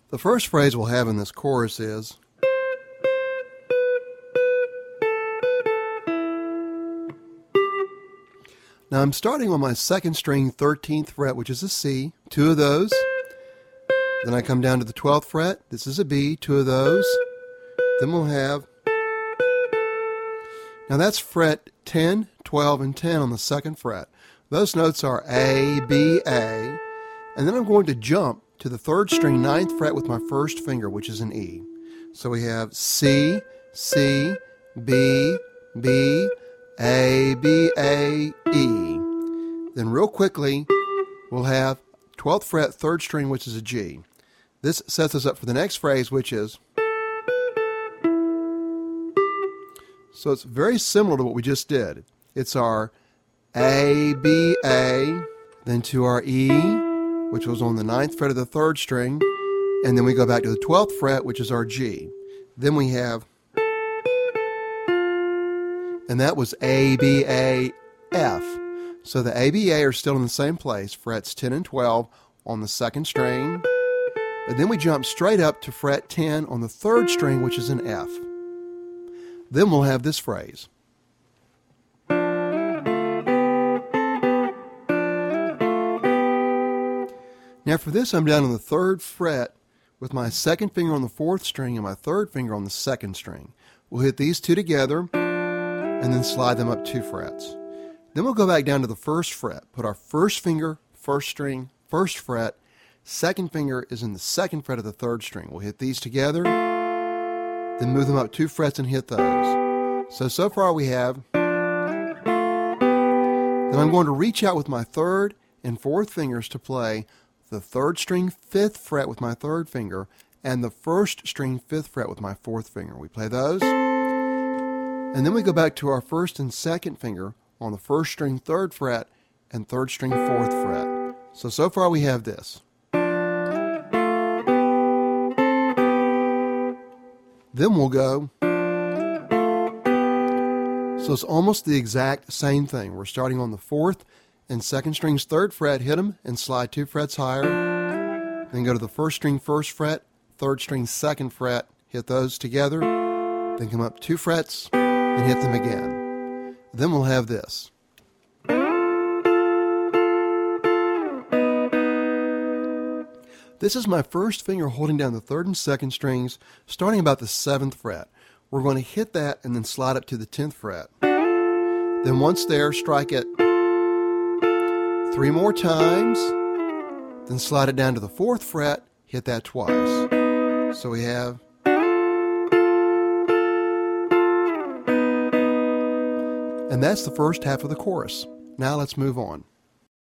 The first phrase we'll have in this chorus is, now I'm starting on my second string 13th fret, which is a C, two of those. Then I come down to the 12th fret, this is a B, two of those. Then we'll have, now that's fret 10, 12, and 10 on the second fret. Those notes are A, B, A, and then I'm going to jump to the third string 9th fret with my first finger, which is an E. So we have C, C, B, B, A, B, A, E. Then real quickly, we'll have 12th fret, 3rd string, which is a G. This sets us up for the next phrase, which is, so it's very similar to what we just did. It's our A, B, A, then to our E, which was on the 9th fret of the 3rd string, and then we go back to the 12th fret, which is our G. Then we have, and that was A, B, A, F. So the A, B, A are still in the same place, frets 10 and 12 on the 2nd string, but then we jump straight up to fret 10 on the 3rd string, which is an F. Then we'll have this phrase. Now for this, I'm down on the 3rd fret with my 2nd finger on the 4th string and my 3rd finger on the 2nd string. We'll hit these two together and then slide them up 2 frets. Then we'll go back down to the 1st fret, put our 1st finger, 1st string, 1st fret, 2nd finger is in the 2nd fret of the 3rd string. We'll hit these together, then move them up 2 frets and hit those. So far we have, then I'm going to reach out with my 3rd and 4th fingers to play the 3rd string 5th fret with my 3rd finger and the 1st string 5th fret with my 4th finger. We play those, and then we go back to our 1st and 2nd finger on the 1st string 3rd fret and 3rd string 4th fret. So far we have this. Then we'll go, so it's almost the exact same thing. We're starting on the 4th and 2nd strings 3rd fret, hit them and slide 2 frets higher. Then go to the 1st string 1st fret, 3rd string 2nd fret, hit those together. Then come up 2 frets and hit them again. Then we'll have this. This is my 1st finger holding down the 3rd and 2nd strings, starting about the 7th fret. We're going to hit that and then slide up to the 10th fret. Then once there, strike it 3 more times, then slide it down to the 4th fret, hit that twice. So we have, and that's the first half of the chorus. Now let's move on.